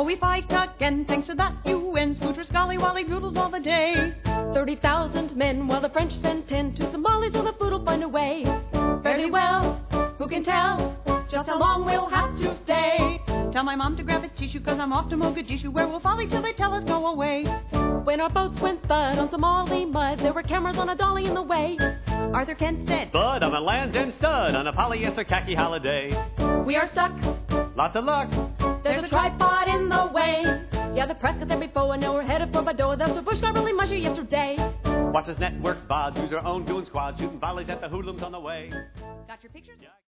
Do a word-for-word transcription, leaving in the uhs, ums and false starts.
Oh, we fight again, thanks to that U N. Scooters, golly, wally, doodles all the day. Thirty thousand men, while the French send ten to Somalia, so the food will find a way. Fairly well, who can tell just how long we'll have to stay? Tell my mom to grab a tissue, cause I'm off to Mogadishu, where we'll folly till they tell us go away. When our boats went thud on Somali mud, there were cameras on a dolly in the way. Arthur Kent said, Bud on a Land's End stud on a polyester khaki holiday. we are stuck, Lots of luck. there's a tripod in the way. Yeah, the press got there before, and now we're headed for Badoa. That's where Bush got really mushy yesterday. Watch this network V O Ds, use our own goon squad, shooting volleys at the hoodlums on the way. Got your pictures? Yeah.